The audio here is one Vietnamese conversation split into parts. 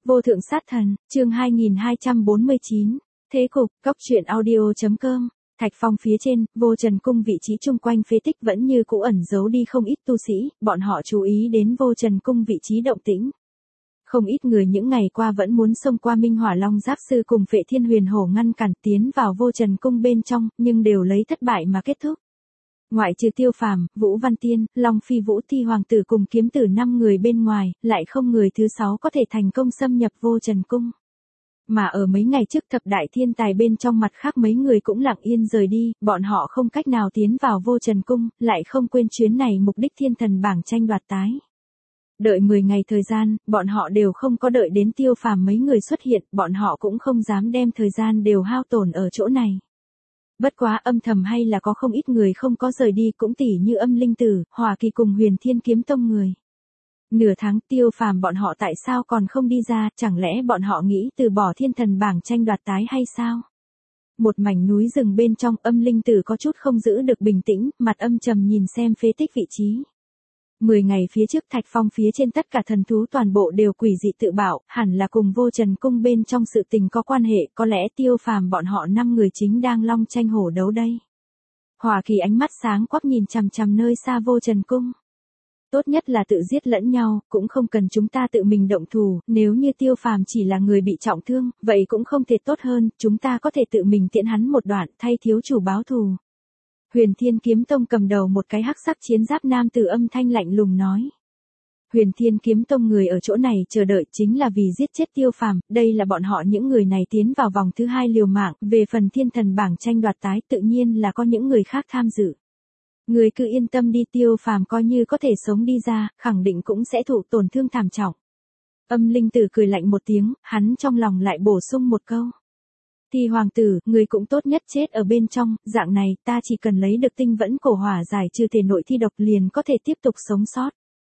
Vô thượng sát thần, chương 2249. Thế cục, góc truyện audio.com. Thạch Phong phía trên, Vô Trần cung vị trí chung quanh phế tích vẫn như cũ ẩn giấu đi không ít tu sĩ, bọn họ chú ý đến Vô Trần cung vị trí động tĩnh. Không ít người những ngày qua vẫn muốn xông qua Minh Hỏa Long Giáp sư cùng Phệ Thiên Huyền Hổ ngăn cản tiến vào Vô Trần cung bên trong, nhưng đều lấy thất bại mà kết thúc. Ngoại trừ Tiêu Phàm, Vũ Văn Tiên, Long Phi Vũ Ti hoàng tử cùng kiếm tử 5 người bên ngoài, lại không người thứ 6 có thể thành công xâm nhập Vô Trần cung. Mà ở mấy ngày trước thập đại thiên tài bên trong mặt khác mấy người cũng lặng yên rời đi, bọn họ không cách nào tiến vào Vô Trần cung, lại không quên chuyến này mục đích thiên thần bảng tranh đoạt tái. Đợi 10 ngày thời gian, bọn họ đều không có đợi đến Tiêu Phàm mấy người xuất hiện, bọn họ cũng không dám đem thời gian đều hao tổn ở chỗ này. Bất quá âm thầm hay là có không ít người không có rời đi, cũng tỉ như Âm Linh Tử, Hỏa Kỳ cùng Huyền Thiên Kiếm Tông người. Nửa tháng Tiêu Phàm bọn họ tại sao còn không đi ra, chẳng lẽ bọn họ nghĩ từ bỏ thiên thần bảng tranh đoạt tái hay sao? Một mảnh núi rừng bên trong, Âm Linh Tử có chút không giữ được bình tĩnh, mặt âm trầm nhìn xem phế tích vị trí. 10 ngày phía trước Thạch Phong phía trên tất cả thần thú toàn bộ đều quỷ dị tự bảo, hẳn là cùng Vô Trần cung bên trong sự tình có quan hệ, có lẽ Tiêu Phàm bọn họ 5 người chính đang long tranh hổ đấu đây. Hỏa Kỳ ánh mắt sáng quắc nhìn chằm chằm nơi xa Vô Trần cung. Tốt nhất là tự giết lẫn nhau, cũng không cần chúng ta tự mình động thủ, nếu như Tiêu Phàm chỉ là người bị trọng thương, vậy cũng không thể tốt hơn, chúng ta có thể tự mình tiễn hắn một đoạn, thay thiếu chủ báo thù. Huyền Thiên Kiếm Tông cầm đầu một cái hắc sắc chiến giáp nam tử âm thanh lạnh lùng nói. Huyền Thiên Kiếm Tông người ở chỗ này chờ đợi chính là vì giết chết Tiêu Phàm, đây là bọn họ những người này tiến vào vòng thứ 2 liều mạng, về phần thiên thần bảng tranh đoạt tái tự nhiên là có những người khác tham dự. Người cứ yên tâm đi, Tiêu Phàm coi như có thể sống đi ra, khẳng định cũng sẽ thụ tổn thương thảm trọng. Âm Linh Tử cười lạnh một tiếng, hắn trong lòng lại bổ sung một câu. Thì hoàng tử, người cũng tốt nhất chết ở bên trong, dạng này ta chỉ cần lấy được tinh vẫn cổ hỏa giải trừ thể nội thi độc liền có thể tiếp tục sống sót.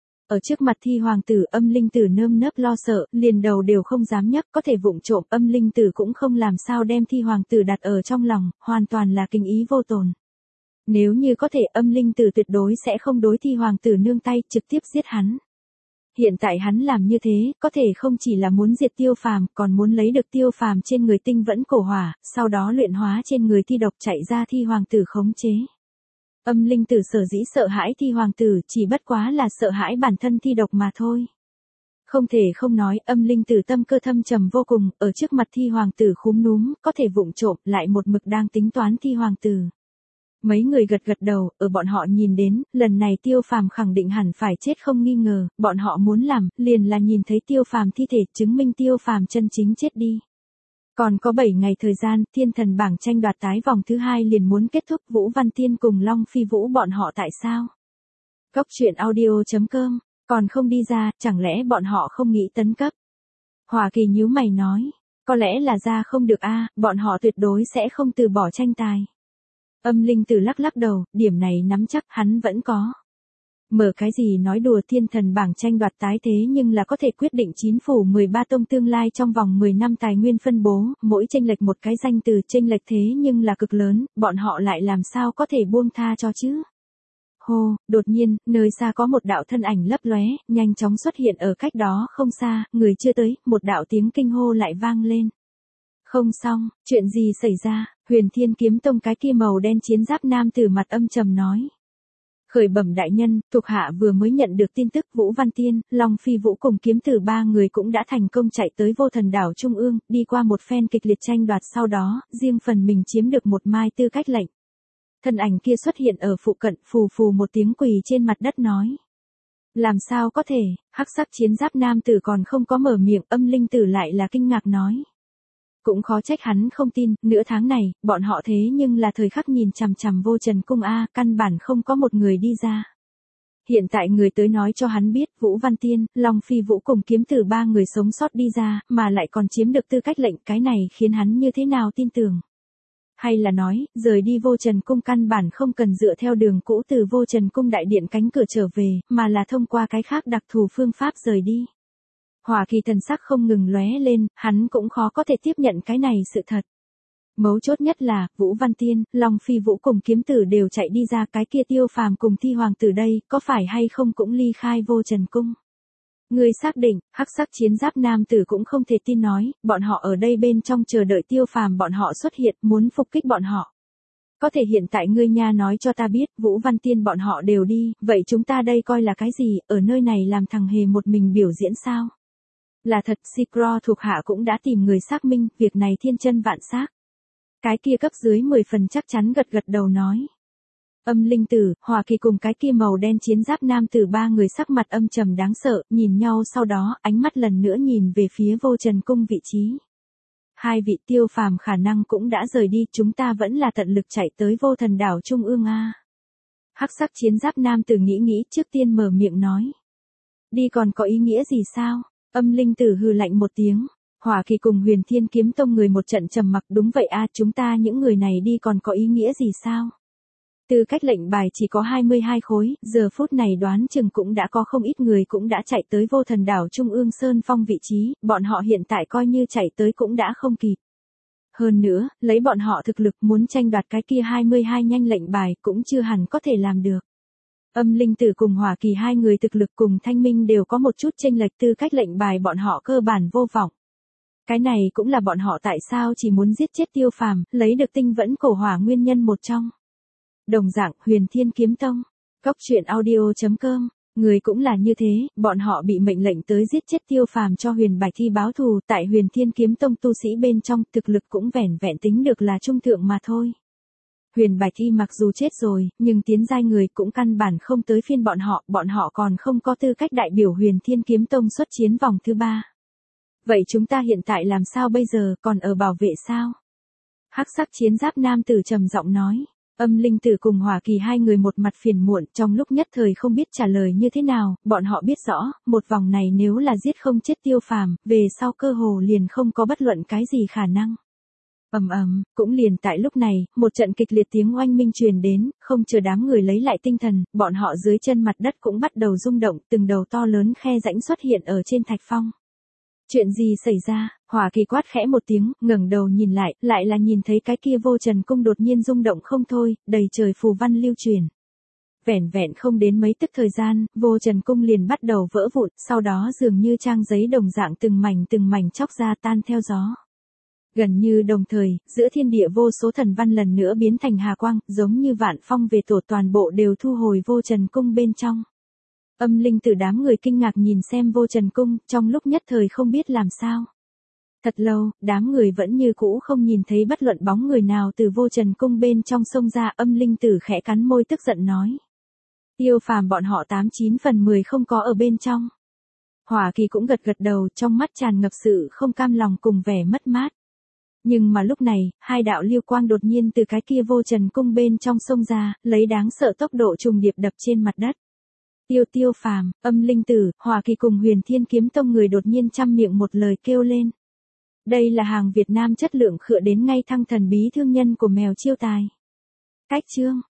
Ở trước mặt Thi hoàng tử, Âm Linh Tử nơm nớp lo sợ, liền đầu đều không dám nhấc, có thể vụng trộm, Âm Linh Tử cũng không làm sao đem Thi hoàng tử đặt ở trong lòng, hoàn toàn là kinh ý vô tồn. Nếu như có thể, Âm Linh Tử tuyệt đối sẽ không đối Thi hoàng tử nương tay, trực tiếp giết hắn. Hiện tại hắn làm như thế, có thể không chỉ là muốn diệt Tiêu Phàm, còn muốn lấy được Tiêu Phàm trên người tinh vẫn cổ hỏa, sau đó luyện hóa trên người thi độc chạy ra Thi hoàng tử khống chế. Âm Linh Tử sở dĩ sợ hãi Thi hoàng tử, chỉ bất quá là sợ hãi bản thân thi độc mà thôi. Không thể không nói, Âm Linh Tử tâm cơ thâm trầm vô cùng, ở trước mặt Thi hoàng tử khúm núm, có thể vụng trộm, lại một mực đang tính toán Thi hoàng tử. Mấy người gật gật đầu, ở bọn họ nhìn đến, lần này Tiêu Phàm khẳng định hẳn phải chết không nghi ngờ, bọn họ muốn làm, liền là nhìn thấy Tiêu Phàm thi thể, chứng minh Tiêu Phàm chân chính chết đi. Còn có 7 ngày thời gian, thiên thần bảng tranh đoạt tái vòng thứ 2 liền muốn kết thúc, Vũ Văn Tiên cùng Long Phi Vũ bọn họ tại sao? Góc truyện audio.com, còn không đi ra, chẳng lẽ bọn họ không nghĩ tấn cấp? Hỏa Kỳ nhíu mày nói, có lẽ là ra không được a, bọn họ tuyệt đối sẽ không từ bỏ tranh tài. Âm Linh Tử lắc lắc đầu, điểm này nắm chắc hắn vẫn có. Mở cái gì nói đùa, thiên thần bảng tranh đoạt tái thế nhưng là có thể quyết định 9 phủ 13 tông tương lai trong vòng 10 năm tài nguyên phân bố, mỗi chênh lệch một cái danh từ, chênh lệch thế nhưng là cực lớn, bọn họ lại làm sao có thể buông tha cho chứ. Hô, đột nhiên, nơi xa có một đạo thân ảnh lấp lóe, nhanh chóng xuất hiện ở cách đó không xa, người chưa tới, một đạo tiếng kinh hô lại vang lên. Không xong, chuyện gì xảy ra? Huyền Thiên Kiếm Tông cái kia màu đen chiến giáp nam tử mặt âm trầm nói. Khởi bẩm đại nhân, thuộc hạ vừa mới nhận được tin tức, Vũ Văn Tiên, Long Phi Vũ cùng kiếm tử 3 người cũng đã thành công chạy tới Vô Thần đảo Trung ương, đi qua một phen kịch liệt tranh đoạt, sau đó, riêng phần mình chiếm được một mai tư cách lệnh. Thân ảnh kia xuất hiện ở phụ cận, phù phù một tiếng quỳ trên mặt đất nói. Làm sao có thể, hắc sắc chiến giáp nam tử còn không có mở miệng, Âm Linh Tử lại là kinh ngạc nói. Cũng khó trách hắn không tin, nửa tháng này, bọn họ thế nhưng là thời khắc nhìn chằm chằm Vô Trần cung a, căn bản không có một người đi ra. Hiện tại người tới nói cho hắn biết, Vũ Văn Tiên, Long Phi Vũ cùng kiếm tử 3 người sống sót đi ra, mà lại còn chiếm được tư cách lệnh, cái này khiến hắn như thế nào tin tưởng. Hay là nói, rời đi Vô Trần cung căn bản không cần dựa theo đường cũ từ Vô Trần cung đại điện cánh cửa trở về, mà là thông qua cái khác đặc thù phương pháp rời đi. Hỏa Kỳ thần sắc không ngừng lóe lên, hắn cũng khó có thể tiếp nhận cái này sự thật. Mấu chốt nhất là, Vũ Văn Tiên, Long Phi Vũ cùng kiếm tử đều chạy đi ra, cái kia Tiêu Phàm cùng Thi hoàng tử đây, có phải hay không cũng ly khai Vô Trần cung. Ngươi xác định, hắc sắc chiến giáp nam tử cũng không thể tin nói, bọn họ ở đây bên trong chờ đợi Tiêu Phàm bọn họ xuất hiện, muốn phục kích bọn họ. Có thể hiện tại ngươi nha nói cho ta biết, Vũ Văn Tiên bọn họ đều đi, vậy chúng ta đây coi là cái gì, ở nơi này làm thằng hề một mình biểu diễn sao? Là thật, Sikro thuộc hạ cũng đã tìm người xác minh, việc này thiên chân vạn xác. Cái kia cấp dưới 10 phần chắc chắn gật gật đầu nói. Âm linh tử, Hòa Kỳ cùng cái kia màu đen chiến giáp nam tử ba người sắc mặt âm trầm đáng sợ, nhìn nhau sau đó, ánh mắt lần nữa nhìn về phía Vô Trần Cung vị trí. Hai vị Tiêu Phàm khả năng cũng đã rời đi, chúng ta vẫn là tận lực chạy tới Vô Thần đảo Trung ương a. Hắc sắc chiến giáp nam tử nghĩ trước tiên mở miệng nói. Đi còn có ý nghĩa gì sao? Âm linh tử hừ lạnh một tiếng. Hỏa Kỳ cùng Huyền Thiên Kiếm Tông người một trận trầm mặc, đúng vậy a, chúng ta những người này đi còn có ý nghĩa gì sao? Tư cách lệnh bài chỉ có 22 khối, giờ phút này đoán chừng cũng đã có không ít người cũng đã chạy tới Vô Thần đảo Trung ương Sơn Phong vị trí, bọn họ hiện tại coi như chạy tới cũng đã không kịp. Hơn nữa, lấy bọn họ thực lực muốn tranh đoạt cái kia 22 nhanh lệnh bài cũng chưa hẳn có thể làm được. Âm linh tử cùng Hỏa Kỳ hai người thực lực cùng Thanh Minh đều có một chút chênh lệch, tư cách lệnh bài bọn họ cơ bản vô vọng. Cái này cũng là bọn họ tại sao chỉ muốn giết chết Tiêu Phàm, lấy được tinh vẫn cổ hỏa nguyên nhân một trong. Đồng dạng, Huyền Thiên Kiếm Tông, Cóc Truyện Audio.com, người cũng là như thế, bọn họ bị mệnh lệnh tới giết chết Tiêu Phàm cho Huyền Bạch Thi báo thù, tại Huyền Thiên Kiếm Tông tu sĩ bên trong, thực lực cũng vẻn vẹn tính được là trung thượng mà thôi. Huyền Bạch Thi mặc dù chết rồi, nhưng tiến giai người cũng căn bản không tới phiên bọn họ còn không có tư cách đại biểu Huyền Thiên Kiếm Tông xuất chiến vòng thứ 3. Vậy chúng ta hiện tại làm sao bây giờ, còn ở bảo vệ sao? Hắc sắc chiến giáp nam tử trầm giọng nói. Âm linh tử cùng Hỏa Kỳ hai người một mặt phiền muộn, trong lúc nhất thời không biết trả lời như thế nào, bọn họ biết rõ, một vòng này nếu là giết không chết Tiêu Phàm, về sau cơ hồ liền không có bất luận cái gì khả năng. Cũng liền tại lúc này, một trận kịch liệt tiếng oanh minh truyền đến, không chờ đám người lấy lại tinh thần, bọn họ dưới chân mặt đất cũng bắt đầu rung động, từng đầu to lớn khe rãnh xuất hiện ở trên thạch phong. Chuyện gì xảy ra? Hỏa Kỳ quát khẽ một tiếng, ngẩng đầu nhìn lại là nhìn thấy cái kia Vô Trần Cung đột nhiên rung động không thôi, đầy trời phù văn lưu truyền. Vẻn vẹn không đến mấy tức thời gian, Vô Trần Cung liền bắt đầu vỡ vụn, sau đó dường như trang giấy đồng dạng từng mảnh chóc ra tan theo gió. Gần như đồng thời, giữa thiên địa vô số thần văn lần nữa biến thành hà quang, giống như vạn phong về tổ, toàn bộ đều thu hồi Vô Trần Cung bên trong. Âm linh tử đám người kinh ngạc nhìn xem Vô Trần Cung, trong lúc nhất thời không biết làm sao. Thật lâu, đám người vẫn như cũ không nhìn thấy bất luận bóng người nào từ Vô Trần Cung bên trong xông ra. Âm linh tử khẽ cắn môi tức giận nói. Tiêu Phàm bọn họ 89 phần 10 không có ở bên trong. Hỏa Kỳ cũng gật đầu, trong mắt tràn ngập sự không cam lòng cùng vẻ mất mát. Nhưng mà lúc này, hai đạo lưu quang đột nhiên từ cái kia Vô Trần Cung bên trong xông ra, lấy đáng sợ tốc độ trùng điệp đập trên mặt đất. Tiêu Phàm, Âm linh tử, Hỏa Kỳ cùng Huyền Thiên Kiếm Tông người đột nhiên trăm miệng một lời kêu lên. Đây là hàng Việt Nam chất lượng khựa đến ngay thăng thần bí thương nhân của mèo chiêu tài. Cách chương